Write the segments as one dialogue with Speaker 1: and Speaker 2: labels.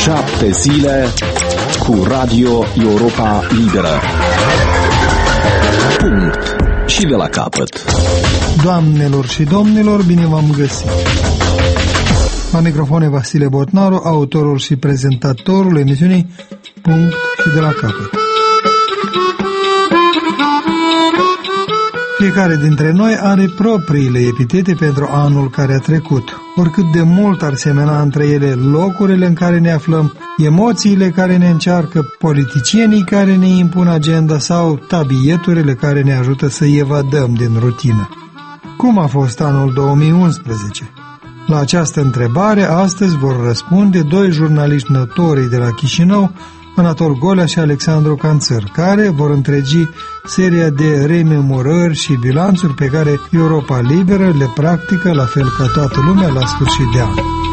Speaker 1: 7 zile cu Radio Europa Liberă. Punct. Și de la capăt.
Speaker 2: Doamnelor și domnilor, bine v-am găsit. La microfon e Vasile Botnaru, autorul și prezentatorul emisiunii Punct și de la capăt. Fiecare dintre noi are propriile epitete pentru anul care a trecut. Oricât de mult ar semena între ele locurile în care ne aflăm, emoțiile care ne încearcă, politicienii care ne impun agenda sau tabieturile care ne ajută să evadăm din rutină. Cum a fost anul 2011? La această întrebare astăzi vor răspunde doi jurnaliști notori de la Chișinău, Anatol Golea și Alexandru Canțăr, care vor întregi seria de rememorări și bilanțuri pe care Europa Liberă le practică la fel ca toată lumea la sfârșit de an.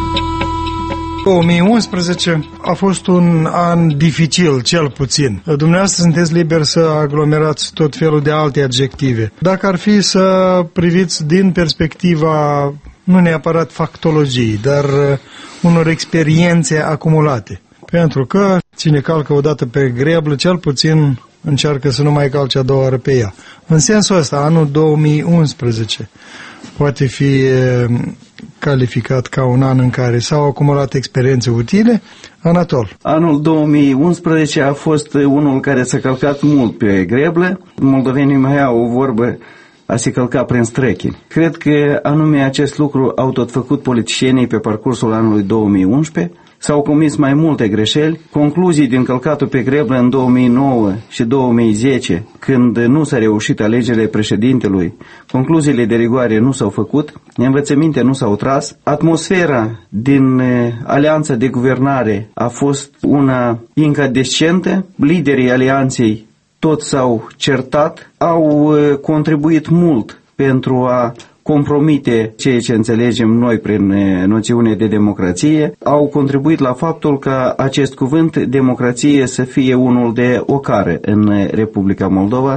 Speaker 2: 2011 a fost un an dificil, cel puțin. Dumneavoastră sunteți liberi să aglomerați tot felul de alte adjective. Dacă ar fi să priviți din perspectiva, nu neapărat factologiei, dar unor experiențe acumulate. Pentru că cine calcă odată pe greblă, cel puțin încearcă să nu mai calce a doua oară pe ea. În sensul ăsta, anul 2011 poate fi calificat ca un an în care s-au acumulat experiențe utile. Anatol.
Speaker 3: Anul 2011 a fost unul care s-a călcat mult pe greblă. Moldovenii mai au o vorbă, a se călca prin strechini. Cred că anume acest lucru au tot făcut politicienii pe parcursul anului 2011. S-au comis mai multe greșeli, concluzii din călcatul pe greblă în 2009 și 2010, când nu s-a reușit alegerile președintelui, concluziile de rigoare nu s-au făcut, învățăminte nu s-au tras, atmosfera din alianța de guvernare a fost una incandescentă, liderii alianței toți s-au certat, au contribuit mult pentru a compromite ceea ce înțelegem noi prin noțiune de democrație, au contribuit la faptul ca acest cuvânt democrație să fie unul de ocară în Republica Moldova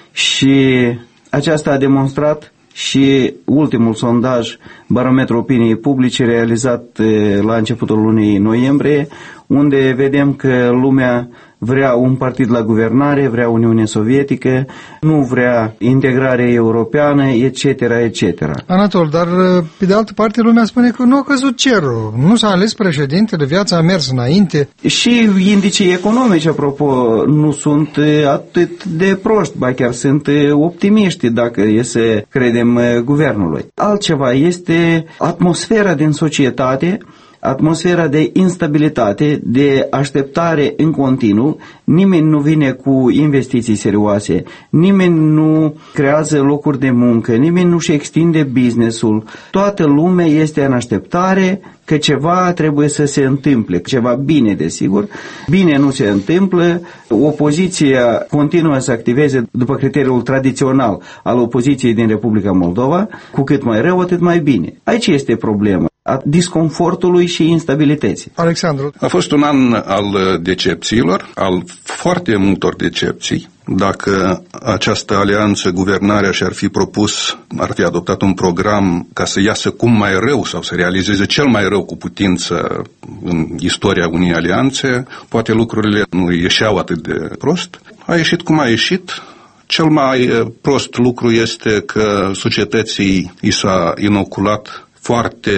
Speaker 3: și aceasta a demonstrat și ultimul sondaj Barometru Opiniei Publice realizat la începutul lunii noiembrie, unde vedem că lumea vrea un partid la guvernare, vrea Uniune Sovietică, nu vrea integrare europeană, etc., etc.
Speaker 2: Anatol, dar pe de altă parte lumea spune că nu a căzut cerul, nu s-a ales președintele, viața a mers înainte.
Speaker 3: Și indicii economici, apropo, nu sunt atât de proști, ba chiar sunt optimiști dacă e să credem guvernului. Altceva este atmosfera din societate, atmosfera de instabilitate, de așteptare în continuu, nimeni nu vine cu investiții serioase, nimeni nu creează locuri de muncă, nimeni nu-și extinde business-ul, toată lumea este în așteptare că ceva trebuie să se întâmple, ceva bine, desigur, bine nu se întâmplă, opoziția continuă să activeze după criteriul tradițional al opoziției din Republica Moldova, cu cât mai rău, atât mai bine. Aici este problema a disconfortului și instabilității.
Speaker 2: Alexandru.
Speaker 4: A fost un an al decepțiilor, al foarte multor decepții. Dacă această alianță, guvernarea și-ar fi propus, ar fi adoptat un program ca să iasă cum mai rău sau să realizeze cel mai rău cu putință în istoria unei alianțe, poate lucrurile nu ieșeau atât de prost. A ieșit cum a ieșit. Cel mai prost lucru este că societății i s-a inoculat foarte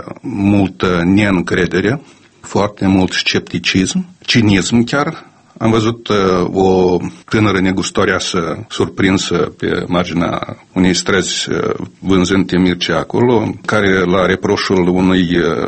Speaker 4: multă neîncredere, foarte mult scepticism, cinism chiar. Am văzut o tânără negustorioasă surprinsă pe marginea unei străzi vânzând temirce acolo, care la reproșul unui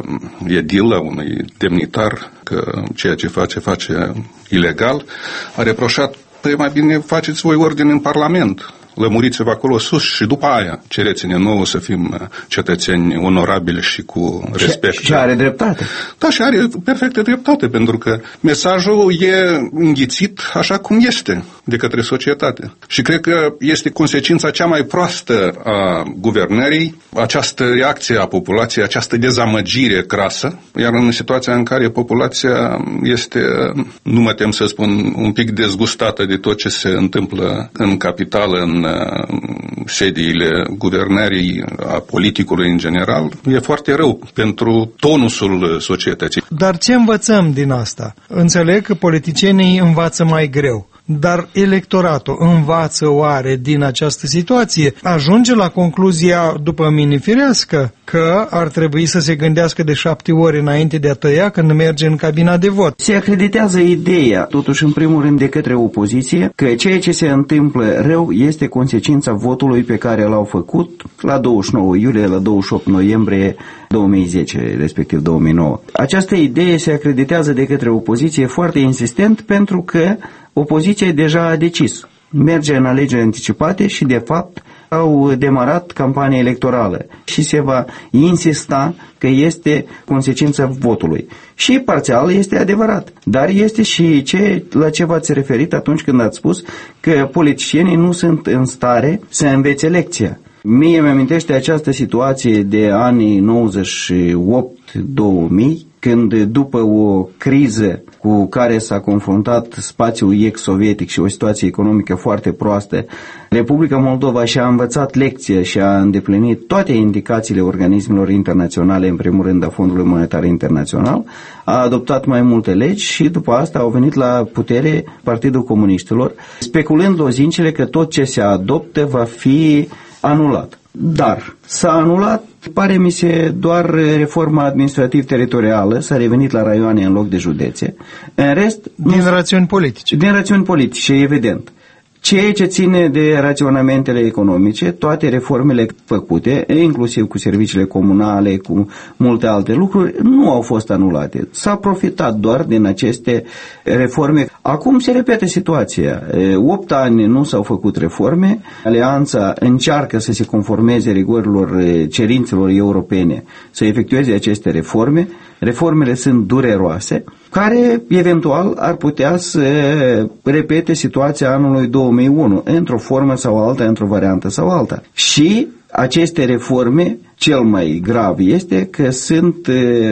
Speaker 4: edil, a unui demnitar, că ceea ce face ilegal, a reproșat: păi mai bine faceți voi ordine în Parlament, lămuriți-vă acolo sus și după aia cereți-ne nouă să fim cetățeni onorabili și cu respect.
Speaker 3: Și are dreptate.
Speaker 4: Da, și are perfectă dreptate, pentru că mesajul e înghițit așa cum este. de către societate. Și cred că este consecința cea mai proastă a guvernării, această reacție a populației, această dezamăgire crasă, iar în situația în care populația este, nu mă tem să spun, un pic dezgustată de tot ce se întâmplă în capitală, în sediile guvernării, a politicului în general, e foarte rău pentru tonusul societății.
Speaker 2: Dar ce învățăm din asta? Înțeleg că politicienii învață mai greu. Dar electoratul învață oare din această situație? Ajunge la concluzia, după mine firească, că ar trebui să se gândească de 7 ori înainte de a tăia când merge în cabina de vot.
Speaker 3: Se acreditează ideea, totuși în primul rând de către opoziție, că ceea ce se întâmplă rău este consecința votului pe care l-au făcut la 29 iulie, la 28 noiembrie 2010, respectiv 2009. Această idee se acreditează de către opoziție foarte insistent pentru că opoziția deja a decis. Merge în alegeri anticipate și, de fapt, au demarat campania electorală și se va insista că este consecința votului. Și parțial este adevărat, dar este și la ce v-ați referit atunci când ați spus că politicienii nu sunt în stare să învețe lecția. Mie mi-amintește această situație de anii 98-2000, când după o criză cu care s-a confruntat spațiul ex-sovietic și o situație economică foarte proastă, Republica Moldova și-a învățat lecția și a îndeplinit toate indicațiile organismelor internaționale, în primul rând a Fondului Monetar Internațional, a adoptat mai multe legi și după asta au venit la putere Partidul Comuniștilor, speculând lozincile că tot ce se adoptă va fi anulat. Dar s-a anulat, pare mi se, doar reforma administrativ-teritorială, s-a revenit la raioane în loc de județe. În rest...
Speaker 2: Din rațiuni politice.
Speaker 3: Din rațiuni politice, evident. Ceea ce ține de raționamentele economice, toate reformele făcute, inclusiv cu serviciile comunale, cu multe alte lucruri, nu au fost anulate. S-a profitat doar din aceste reforme. Acum se repete situația. 8 ani nu s-au făcut reforme, Alianța încearcă să se conformeze rigorilor cerințelor europene, să efectueze aceste reforme. Reformele sunt dureroase, care eventual ar putea să repete situația anului 2001, într-o formă sau alta, într-o variantă sau alta. Și aceste reforme, cel mai grav este că sunt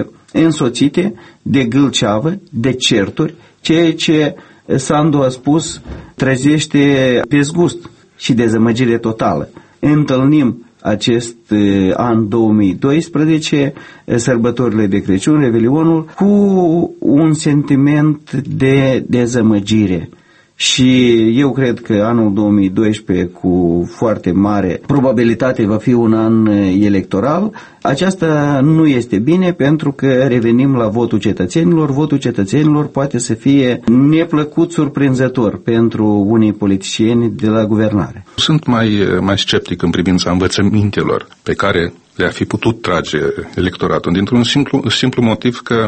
Speaker 3: însoțite de gâlceavă, de certuri, ceea ce Sandu a spus trezește dezgust și dezamăgire totală. Întâlnim acest an 2012, sărbătorile de Crăciun, Revelionul, cu un sentiment de dezamăgire. Și eu cred că anul 2012, cu foarte mare probabilitate, va fi un an electoral. Aceasta nu este bine pentru că revenim la votul cetățenilor. Votul cetățenilor poate să fie neplăcut surprinzător pentru unii politicieni de la guvernare.
Speaker 4: Sunt mai sceptic în privința învățămintelor pe care le-ar fi putut trage electoratul, dintr-un simplu motiv că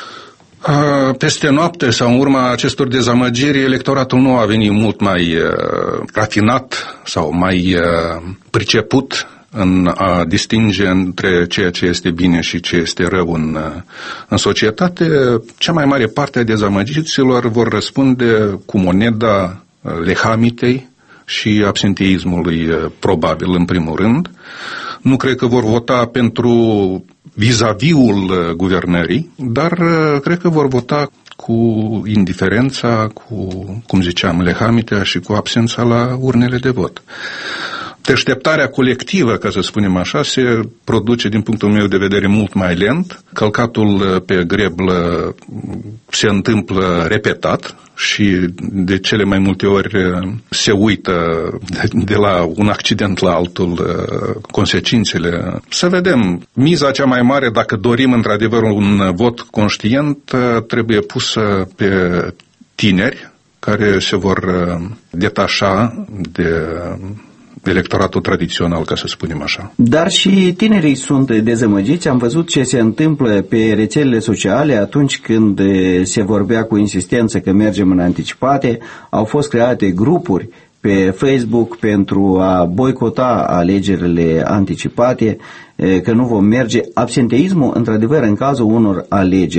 Speaker 4: peste noapte sau în urma acestor dezamăgiri, electoratul nu a venit mult mai rafinat sau mai priceput în a distinge între ceea ce este bine și ce este rău în societate. Cea mai mare parte a dezamăgiților vor răspunde cu moneda lehamitei și absenteismului, probabil, în primul rând. Nu cred că vor vota pentru vis-a-vis-ul guvernării, dar cred că vor vota cu indiferența, cu, cum ziceam, lehamitea și cu absența la urnele de vot. Deșteptarea colectivă, ca să spunem așa, se produce din punctul meu de vedere mult mai lent. Călcatul pe greblă se întâmplă repetat și de cele mai multe ori se uită de la un accident la altul consecințele. Să vedem, miza cea mai mare, dacă dorim într-adevăr un vot conștient, trebuie pusă pe tineri care se vor detașa de electoratul tradițional, ca să spunem așa.
Speaker 3: Dar și tinerii sunt dezamăgiți. Am văzut ce se întâmplă pe rețelele sociale atunci când se vorbea cu insistență că mergem în anticipate. Au fost create grupuri pe Facebook pentru a boicota alegerile anticipate, că nu vom merge. Absenteismul, într-adevăr, în cazul unor alegeri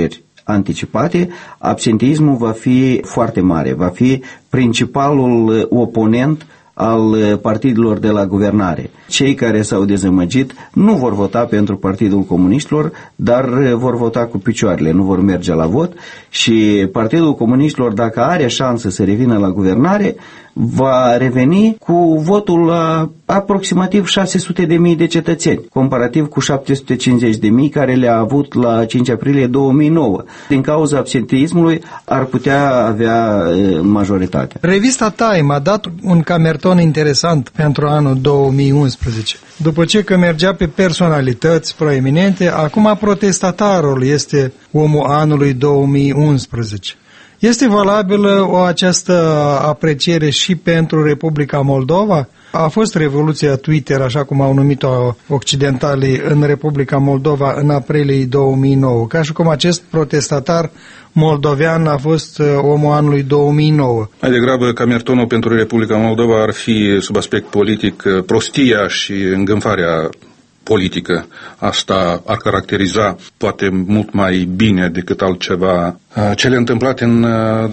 Speaker 3: anticipate, absenteismul va fi foarte mare, va fi principalul oponent al partidelor de la guvernare. Cei care s-au dezamăgit nu vor vota pentru Partidul Comuniștilor, dar vor vota cu picioarele, nu vor merge la vot și Partidul Comuniștilor, dacă are șansă să revină la guvernare, va reveni cu votul la aproximativ 600.000 de cetățeni, comparativ cu 750.000 care le-a avut la 5 aprilie 2009. Din cauza absenteismului ar putea avea majoritatea.
Speaker 2: Revista Time a dat un camerton interesant pentru anul 2011. După ce că mergea pe personalități proeminente, acum protestatarul este omul anului 2011. Este valabilă această apreciere și pentru Republica Moldova? A fost revoluția Twitter, așa cum au numit-o occidentalii, în Republica Moldova în aprilie 2009, ca și cum acest protestatar moldovean a fost omul anului 2009.
Speaker 4: Mai degrabă, camertonul pentru Republica Moldova ar fi, sub aspect politic, prostia și îngânfarea politică. Asta ar caracteriza poate mult mai bine decât altceva cele întâmplate în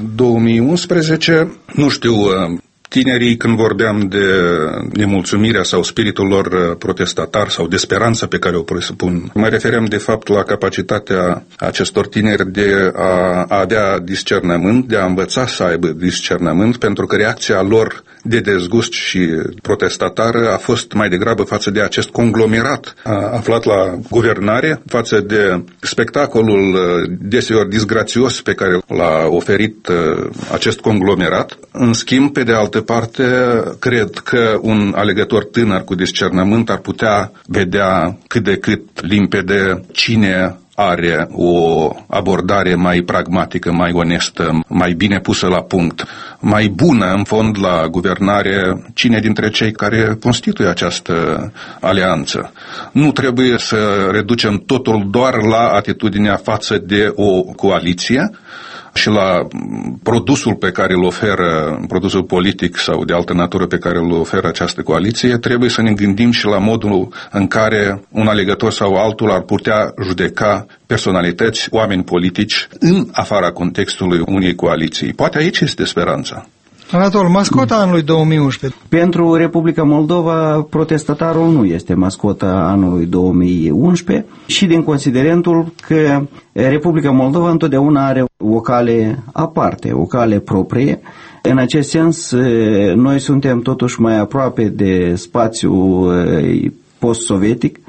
Speaker 4: 2011. Nu știu, tinerii, când vorbeam de nemulțumirea sau spiritul lor protestatar sau de speranța pe care o presupun, mă refeream de fapt la capacitatea acestor tineri de a avea discernământ, de a învăța să aibă discernământ, pentru că reacția lor de dezgust și protestatară a fost mai degrabă față de acest conglomerat aflat la guvernare, față de spectacolul deseori disgrațios pe care l-a oferit acest conglomerat. În schimb, pe de altă parte, cred că un alegător tânăr cu discernământ ar putea vedea cât de cât limpede cine are o abordare mai pragmatică, mai onestă, mai bine pusă la punct, mai bună în fond la guvernare, cine dintre cei care constituie această alianță. Nu trebuie să reducem totul doar la atitudinea față de o coaliție și la produsul pe care îl oferă, produsul politic sau de altă natură pe care îl oferă această coaliție. Trebuie să ne gândim și la modul în care un alegător sau altul ar putea judeca personalități, oameni politici în afara contextului unei coaliții. Poate aici este speranța.
Speaker 2: Anatol, mascota anului 2011.
Speaker 3: Pentru Republica Moldova, protestatarul nu este mascota anului 2011 și din considerentul că Republica Moldova întotdeauna are o cale aparte, o cale proprie. În acest sens, noi suntem totuși mai aproape de spațiul post-sovietic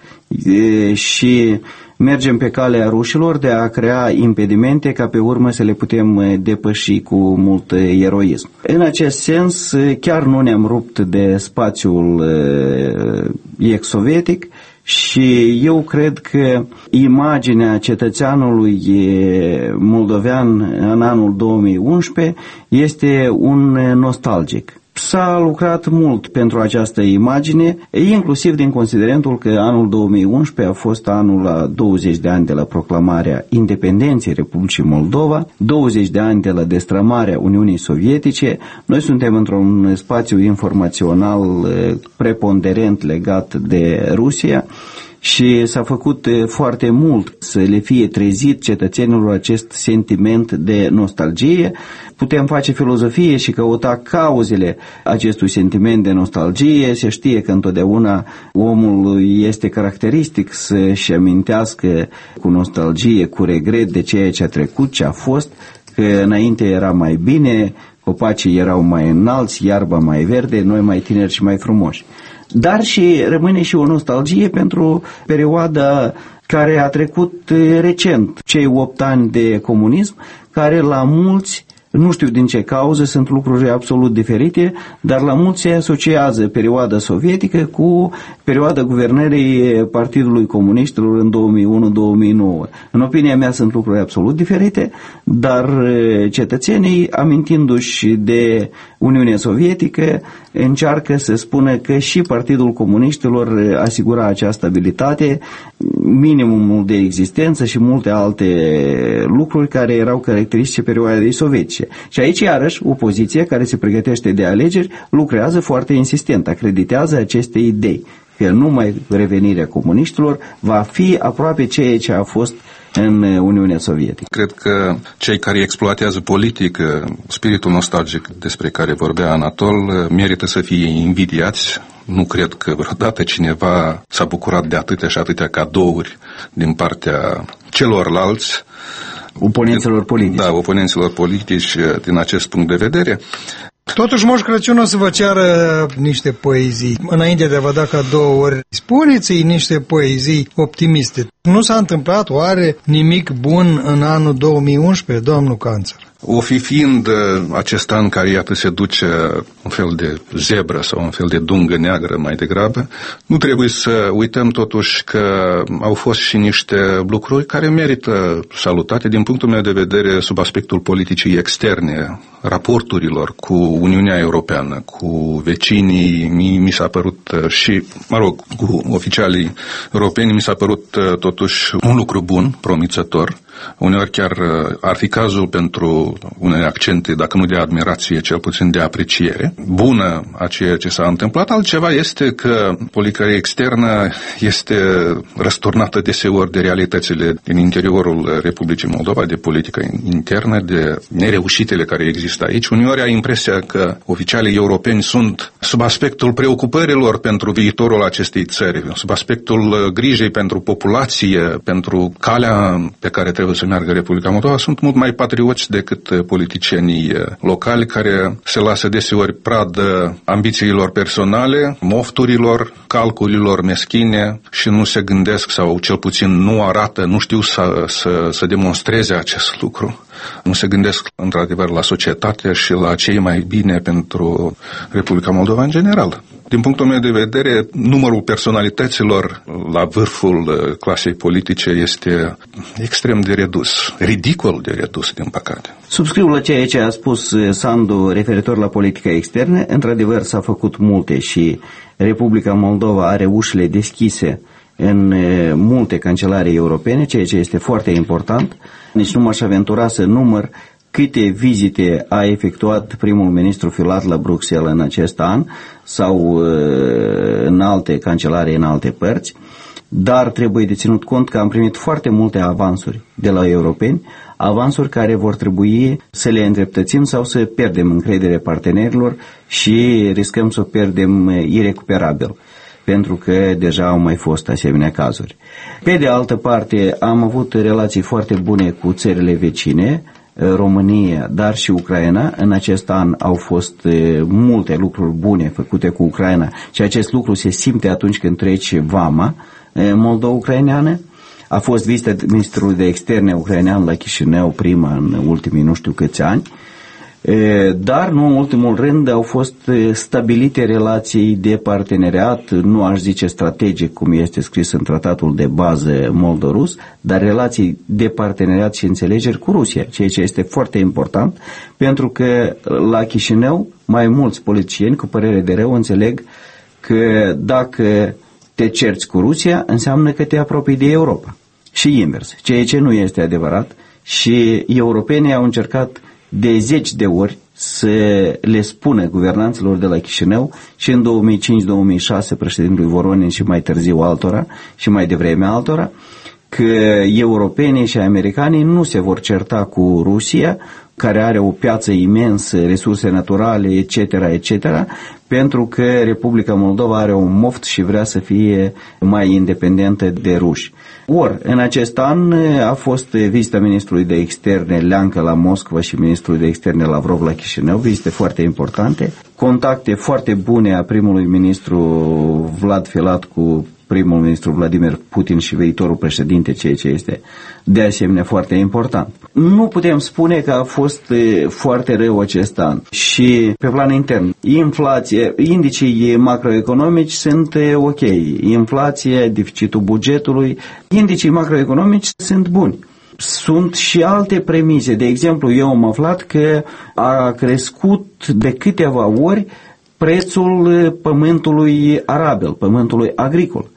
Speaker 3: și mergem pe calea rușilor de a crea impedimente ca pe urmă să le putem depăși cu mult eroism. În acest sens, chiar nu ne-am rupt de spațiul ex-sovietic și eu cred că imaginea cetățeanului moldovean în anul 2011 este un nostalgic. S-a lucrat mult pentru această imagine, inclusiv din considerentul că anul 2011 a fost anul la 20 de ani de la proclamarea independenței Republicii Moldova, 20 de ani de la destrămarea Uniunii Sovietice. Noi suntem într-un spațiu informațional preponderent legat de Rusia și s-a făcut foarte mult să le fie trezit cetățenilor acest sentiment de nostalgie. Putem face filozofie și căuta cauzele acestui sentiment de nostalgie. Se știe că întotdeauna omul este caracteristic să-și amintească cu nostalgie, cu regret de ceea ce a trecut, ce a fost, că înainte era mai bine, copacii erau mai înalți, iarba mai verde, noi mai tineri și mai frumoși. Dar și rămâne și o nostalgie pentru perioada care a trecut recent, cei 8 ani de comunism, care la mulți, nu știu din ce cauză, sunt lucruri absolut diferite, dar la mulți se asociază perioada sovietică cu perioada guvernării Partidului Comuniștilor în 2001-2009. În opinia mea sunt lucruri absolut diferite, dar cetățenii, amintindu-și de Uniunea Sovietică, încearcă să spună că și Partidul Comuniștilor asigura această stabilitate, minimumul de existență și multe alte lucruri care erau caracteristice perioadei sovietice. Și aici, iarăși, opoziția care se pregătește de alegeri lucrează foarte insistent, acreditează aceste idei, că numai revenirea comuniștilor va fi aproape ceea ce a fost în Uniunea Sovietică.
Speaker 4: Cred că cei care exploatează politic spiritul nostalgic despre care vorbea Anatol merită să fie invidiați. Nu cred că vreodată cineva s-a bucurat de atâtea și atâtea cadouri din partea celorlalți.
Speaker 3: Oponenților politici.
Speaker 4: Da, oponenților politici din acest punct de vedere.
Speaker 2: Totuși, Moș Crăciun o să vă ceară niște poezii. Înainte de a vă da cadouri, spuneți-i niște poezii optimiste. Nu s-a întâmplat oare nimic bun în anul 2011, domnul Canțăr?
Speaker 4: O fi fiind acest an care, iată, se duce un fel de zebră sau un fel de dungă neagră mai degrabă, nu trebuie să uităm totuși că au fost și niște lucruri care merită salutate din punctul meu de vedere sub aspectul politicii externe, raporturilor cu Uniunea Europeană, cu vecinii, mi s-a părut și, cu oficialii europeni, mi s-a părut totuși un lucru bun, promițător. Uneori chiar ar fi cazul pentru unele accente, dacă nu de admirație, cel puțin de apreciere bună a ceea ce s-a întâmplat. Altceva este că politica externă este răsturnată deseori de realitățile din interiorul Republicii Moldova, de politica internă, de nereușitele care există aici. Uneori ai impresia că oficialii europeni sunt sub aspectul preocupărilor pentru viitorul acestei țări, sub aspectul grijei pentru populație, pentru calea pe care trebuie să meargă Republica Moldova, sunt mult mai patrioți decât politicienii locali care se lasă deseori pradă ambițiilor personale, mofturilor, calculilor meschine și nu se gândesc sau cel puțin nu arată, nu știu să demonstreze acest lucru. Nu se gândesc într-adevăr la societate și la ce e mai bine pentru Republica Moldova în general. Din punctul meu de vedere, numărul personalităților la vârful clasei politice este extrem de redus, ridicol de redus, din păcate.
Speaker 3: Subscriu la ceea ce a spus Sandu referitor la politica externă. Într-adevăr, s-a făcut multe și Republica Moldova are ușile deschise în multe cancelarii europene, ceea ce este foarte important. Nici nu m-aș aventura să număr câte vizite a efectuat primul ministru Filat la Bruxelles în acest an sau în alte cancelarii în alte părți, dar trebuie de ținut cont că am primit foarte multe avansuri de la europeni, avansuri care vor trebui să le îndreptățim sau să pierdem încrederea partenerilor și riscăm să o pierdem irecuperabil, pentru că deja au mai fost asemenea cazuri. Pe de altă parte, am avut relații foarte bune cu țările vecine, România, dar și Ucraina. În acest an au fost multe lucruri bune făcute cu Ucraina și acest lucru se simte atunci când trece vama moldo-ucraineană. A fost vizită ministrului de externe ucrainean la Chișinău, prima în ultimii nu știu câți ani. Dar, nu în ultimul rând, au fost stabilite relații de parteneriat, nu aș zice strategic, cum este scris în tratatul de bază moldo-rus, dar relații de parteneriat și înțelegeri cu Rusia, ceea ce este foarte important, pentru că la Chișinău mai mulți politicieni, cu părere de rău, înțeleg că dacă te cerți cu Rusia, înseamnă că te apropii de Europa. Și invers, ceea ce nu este adevărat, și europenii au încercat de 10 de ori să le spună guvernanților de la Chișinău și în 2005-2006 președintelui Voronin și mai târziu altora și mai devreme altora, că europenii și americanii nu se vor certa cu Rusia, care are o piață imensă, resurse naturale, etc., etc., pentru că Republica Moldova are un moft și vrea să fie mai independentă de ruși. Ori, în acest an a fost vizita ministrului de externe Leancă la Moscova și ministrului de externe Lavrov la Chișinău, vizite foarte importante, contacte foarte bune a primului ministru Vlad Filat cu primul ministru Vladimir Putin și viitorul președinte, ceea ce este de asemenea foarte important. Nu putem spune că a fost foarte rău acest an și pe plan intern. Inflație, indicii macroeconomici sunt ok. Inflație, deficitul bugetului, indicii macroeconomici sunt buni. Sunt și alte premise. De exemplu, eu am aflat că a crescut de câteva ori prețul pământului arabil, pământului agricol,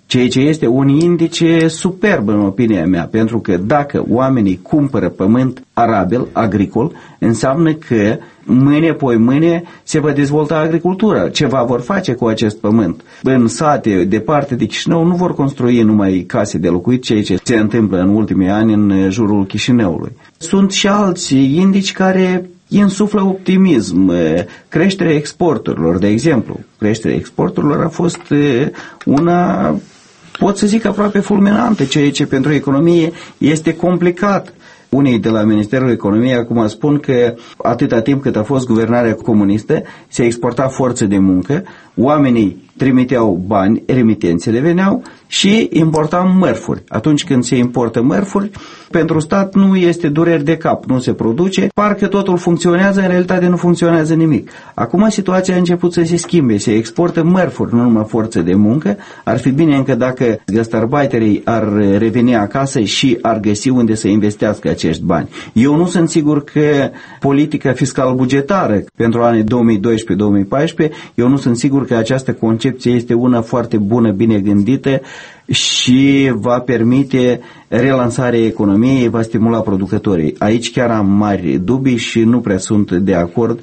Speaker 3: ceea ce este un indice superb în opinia mea, pentru că dacă oamenii cumpără pământ arabil, agricol, înseamnă că mâine, poi mâine se va dezvolta agricultura. Ceva vor face cu acest pământ. În sate, departe de Chișinău, nu vor construi numai case de locuit, ceea ce se întâmplă în ultimii ani în jurul Chișinăului. Sunt și alți indici care insuflă optimism. Creșterea exporturilor, de exemplu. Creșterea exporturilor a fost una, pot să zic, aproape fulminantă, ceea ce pentru economie este complicat. Unii de la Ministerul Economiei acum spun că atâta timp cât a fost guvernarea comunistă, se exporta forță de muncă, oamenii trimiteau bani, remitențele veneau și importam mărfuri. Atunci când se importă mărfuri, pentru stat nu este dureri de cap, nu se produce, parcă totul funcționează, în realitate nu funcționează nimic. Acum situația a început să se schimbe, se exportă mărfuri, nu numai forță de muncă. Ar fi bine încă dacă gastarbeiterii ar reveni acasă și ar găsi unde să investească acești bani. Eu nu sunt sigur că politica fiscal-bugetară pentru anii 2012-2014, eu nu sunt sigur că această concepție este una foarte bună, bine gândită și va permite relansarea economiei, va stimula producătorii. Aici chiar am mari dubii și nu prea sunt de acord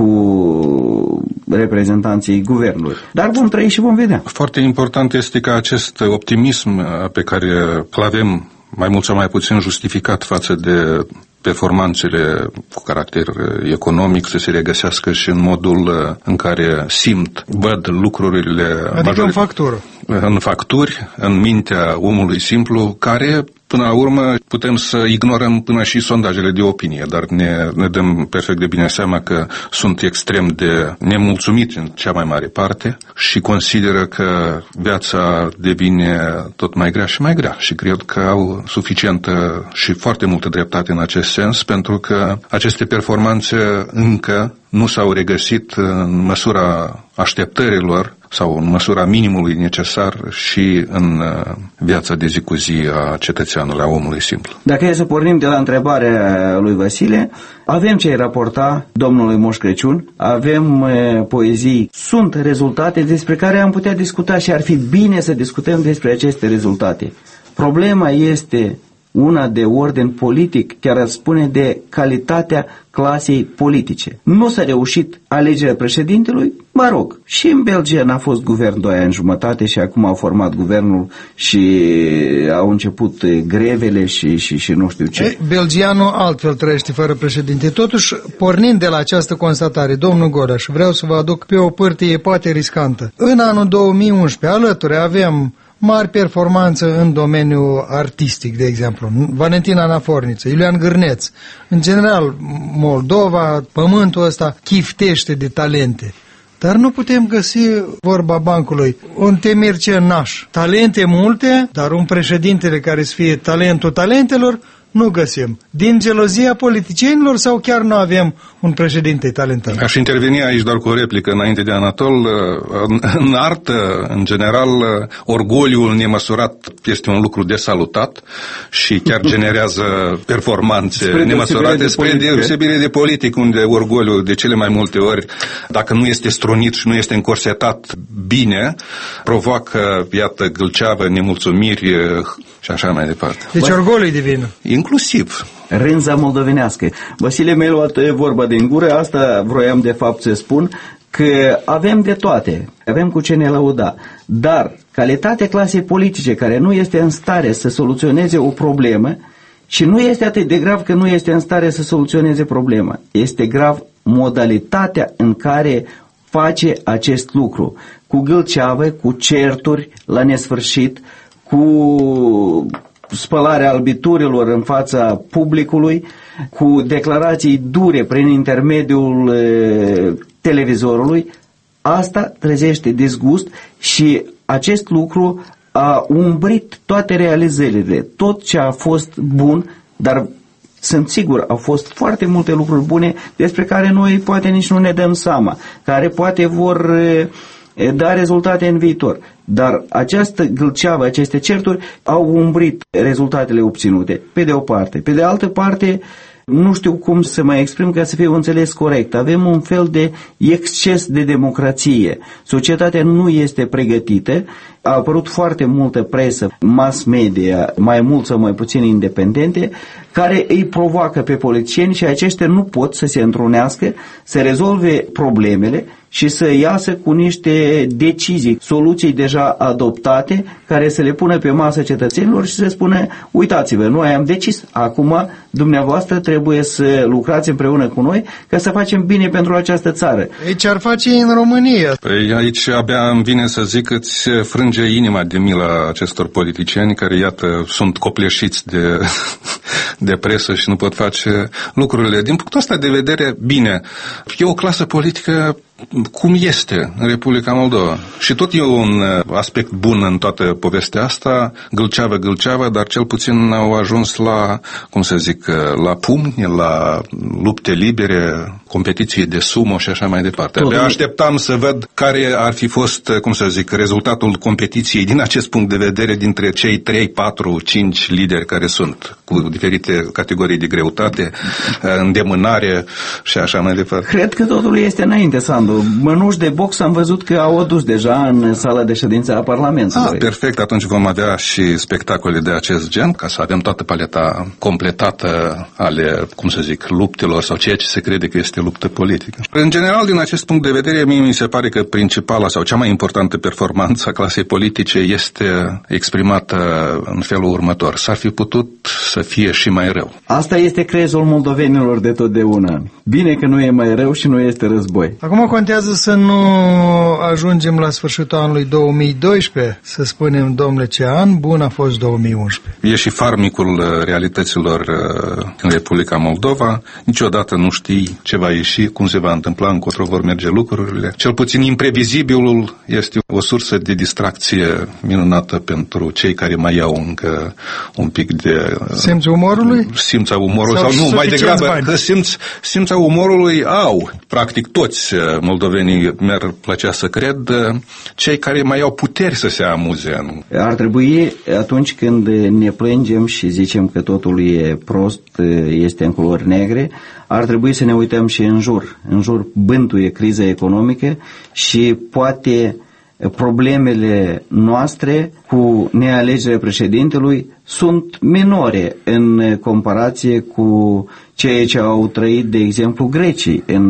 Speaker 3: cu reprezentanții guvernului. Dar vom trăi și vom vedea.
Speaker 4: Foarte important este că acest optimism pe care îl avem mai mult sau mai puțin justificat față de performanțele cu caracter economic să se regăsească și în modul în care văd lucrurile.
Speaker 2: Adică în factură.
Speaker 4: În facturi, în mintea omului simplu, care până la urmă putem să ignorăm până și sondajele de opinie, dar ne dăm perfect de bine seama că sunt extrem de nemulțumiți în cea mai mare parte și consideră că viața devine tot mai grea și mai grea și cred că au suficientă și foarte multă dreptate în acest sens, pentru că aceste performanțe încă nu s-au regăsit în măsura așteptărilor sau în măsura minimului necesar și în viața de zi cu zi a cetățeanului, a omului simplu.
Speaker 3: Dacă e să pornim de la întrebarea lui Vasile, avem ce raporta domnului Moș Crăciun, avem poezii, sunt rezultate despre care am putea discuta și ar fi bine să discutăm despre aceste rezultate. Problema este una de ordin politic, chiar ar spune de calitatea clasei politice. Nu s-a reușit alegerea președintelui, mă rog, și în Belgia n-a fost guvern 2 ani în jumătate și acum au format guvernul și au început grevele și nu știu ce.
Speaker 2: Belgianul altfel trăiește fără președinte. Totuși, pornind de la această constatare, domnul Godaș, vreau să vă aduc pe o pârtie poate riscantă. În anul 2011, alături avem mari performanță în domeniul artistic, de exemplu. Valentin Anaforniță, Iulian Gârneț. În general, Moldova, pământul ăsta chiftește de talente. Dar nu putem găsi, vorba bancului, un Temircea Naș. Talente multe, dar un președintele care să fie talentul talentelor, nu găsim. Din gelozia politicienilor sau chiar nu avem un președinte talentat?
Speaker 4: Aș interveni aici doar cu o replică înainte de Anatol. În artă, în general, orgoliul nemăsurat este un lucru de salutat și chiar generează performanțe nemăsurate spre deosebire de politic, unde orgoliul de cele mai multe ori, dacă nu este strunit și nu este încorsetat bine, provoacă, iată, gâlceavă, nemulțumiri și așa mai departe.
Speaker 2: Deci orgoliul de vină.
Speaker 4: Inclusiv.
Speaker 3: Rânza moldovenească. Vasile mi-a luat vorba din gură, asta vroiam de fapt să spun, că avem de toate, avem cu ce ne lăuda, dar calitatea clasei politice care nu este în stare să soluționeze o problemă și nu este atât de grav că nu este în stare să soluționeze problema, este grav modalitatea în care face acest lucru, cu gâlceavă, cu certuri la nesfârșit, cu spălarea albiturilor în fața publicului, cu declarații dure prin intermediul televizorului. Asta trezește disgust și acest lucru a umbrit toate realizările, tot ce a fost bun, dar sunt sigur, au fost foarte multe lucruri bune despre care noi poate nici nu ne dăm seama, care poate vor da rezultate în viitor. Dar această gâlceavă, aceste certuri au umbrit rezultatele obținute, pe de o parte. Pe de altă parte, nu știu cum să mă exprim ca să fie înțeles corect. Avem un fel de exces de democrație. Societatea nu este pregătită. A apărut foarte multă presă, mass media, mai mult sau mai puțin independente, care îi provoacă pe politicieni și aceștia nu pot să se întrunească, să rezolve problemele și să iasă cu niște decizii, soluții deja adoptate, care să le pună pe masă cetățenilor și să spună, uitați-vă, noi am decis, acum dumneavoastră trebuie să lucrați împreună cu noi ca să facem bine pentru această țară.
Speaker 2: Ce ar face în România?
Speaker 4: Păi aici abia îmi vine să zic că îți frânge inima de milă acestor politicieni care, iată, sunt copleșiți de presă și nu pot face lucrurile. Din punctul ăsta de vedere, bine, e o clasă politică cum este în Republica Moldova. Și tot e un aspect bun în toată povestea asta, gâlceavă, dar cel puțin au ajuns la, cum să zic, la pumni, la lupte libere, competiții de sumo și așa mai departe. Abia așteptam să văd care ar fi fost, cum să zic, rezultatul competiției din acest punct de vedere dintre cei 3, 4, 5 lideri care sunt, cu diferite categorii de greutate, îndemânare și așa mai departe.
Speaker 3: Cred că totul este înainte, Sandu. Mănuși de box am văzut că au adus deja în sala de ședință a Parlamentului.
Speaker 4: Perfect, atunci vom avea și spectacole de acest gen, ca să avem toată paleta completată ale, cum să zic, luptelor sau ceea ce se crede că este luptă politică. În general, din acest punct de vedere, mie mi se pare că principala sau cea mai importantă performanță a clasei politice este exprimată în felul următor. S-ar fi putut să fie și mai rău.
Speaker 3: Asta este crezul moldovenilor de totdeauna. Bine că nu e mai rău și nu este război.
Speaker 2: Acum contează să nu ajungem la sfârșitul anului 2012, să spunem, domnule, ce an bun a fost 2011.
Speaker 4: E și farmicul realităților în Republica Moldova. Niciodată nu știi ce va ieși, cum se va întâmpla, încotro vor merge lucrurile. Cel puțin imprevizibilul este o sursă de distracție minunată pentru cei care mai au încă un pic de...
Speaker 2: Simțul umorului?
Speaker 4: Simța umorului sau nu, mai degrabă că simța umorului au, practic toți moldovenii, mi-ar plăcea să cred, cei care mai au puteri să se amuze.
Speaker 3: Ar trebui, atunci când ne plângem și zicem că totul e prost, este în culori negre, ar trebui să ne uităm și în jur. În jur bântuie criza economică și poate problemele noastre cu nealegerea președintelui sunt minore în comparație cu ceea ce au trăit, de exemplu, grecii în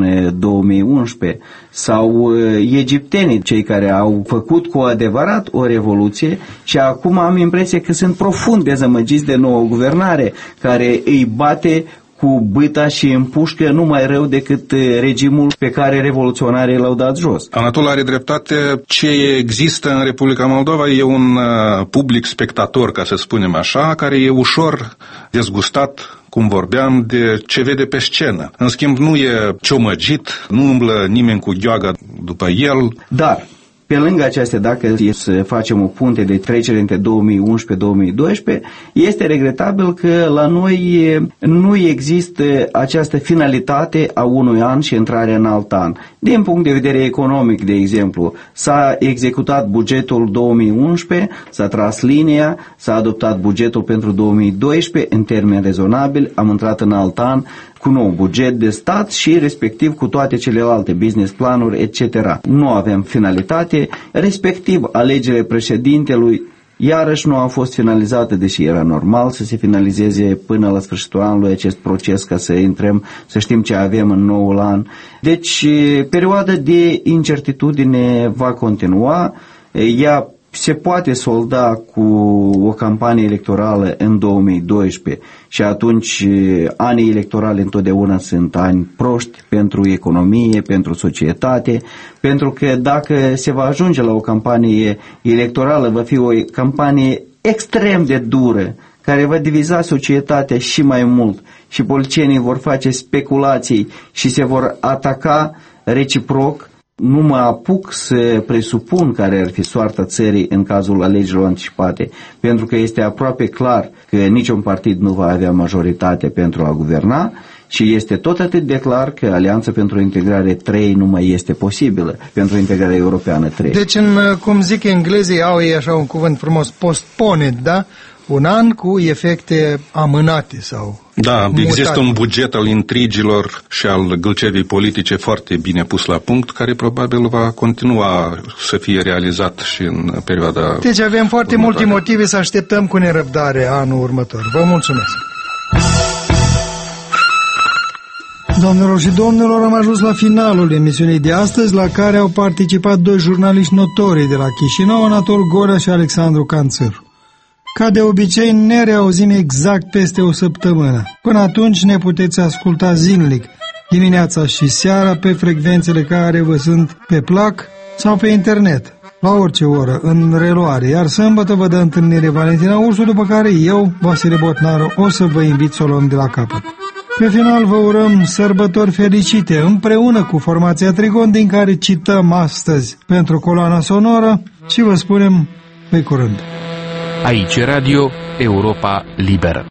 Speaker 3: 2011 sau egiptenii, cei care au făcut cu adevărat o revoluție și acum am impresia că sunt profund dezamăgiți de nouă guvernare care îi bate cu bâta și împușcă nu mai rău decât regimul pe care revoluționarii l-au dat jos.
Speaker 4: Anatol are dreptate. Ce există în Republica Moldova e un public spectator, ca să spunem așa, care e ușor dezgustat, cum vorbeam, de ce vede pe scenă. În schimb, nu e ciomăgit, nu umblă nimeni cu gheoaga după el.
Speaker 3: Dar pe lângă acestea, dacă e să facem o punte de trecere între 2011-2012, este regretabil că la noi nu există această finalitate a unui an și intrarea în alt an. Din punct de vedere economic, de exemplu, s-a executat bugetul 2011, s-a tras linia, s-a adoptat bugetul pentru 2012 în termeni rezonabili, am intrat în alt an cu nou buget de stat și respectiv cu toate celelalte business planuri, etc. Nu avem finalitate, respectiv alegerea președintelui iarăși nu a fost finalizată, deși era normal să se finalizeze până la sfârșitul anului acest proces ca să intrăm, să știm ce avem în noul an. Deci perioada de incertitudine va continua, ea se poate solda cu o campanie electorală în 2012 și atunci anii electorale întotdeauna sunt ani proști pentru economie, pentru societate, pentru că dacă se va ajunge la o campanie electorală, va fi o campanie extrem de dură, care va diviza societatea și mai mult și politicienii vor face speculații și se vor ataca reciproc. Nu mă apuc să presupun care ar fi soarta țării în cazul alegerilor anticipate, pentru că este aproape clar că niciun partid nu va avea majoritate pentru a guverna și este tot atât de clar că Alianța pentru Integrare 3 nu mai este posibilă, pentru integrarea europeană 3.
Speaker 2: Deci, cum zic englezii, au ei așa un cuvânt frumos, postponed, da? Un an cu efecte amânate sau
Speaker 4: Da,
Speaker 2: mutate.
Speaker 4: Există un buget al intrigilor și al gâlcevii politice foarte bine pus la punct, care probabil va continua să fie realizat și în perioada
Speaker 2: Deci avem foarte
Speaker 4: următoare.
Speaker 2: multe motive să așteptăm cu nerăbdare anul următor. Vă mulțumesc! Doamnelor și domnilor, am ajuns la finalul emisiunii de astăzi, la care au participat doi jurnaliști notori de la Chișinău, Anatol Gorea și Alexandru Canțăru. Ca de obicei, ne reauzim exact peste o săptămână. Până atunci ne puteți asculta zilnic, dimineața și seara, pe frecvențele care vă sunt pe plac sau pe internet, la orice oră, în reluare. Iar sâmbătă vă dă întâlnire Valentina Ursu, după care eu, Vasile Botnaru, o să vă invit să o luăm de la capăt. Pe final vă urăm sărbători fericite, împreună cu formația Trigon, din care cităm astăzi pentru coloana sonoră și vă spunem pe curând.
Speaker 1: Aici Radio Europa Liberă.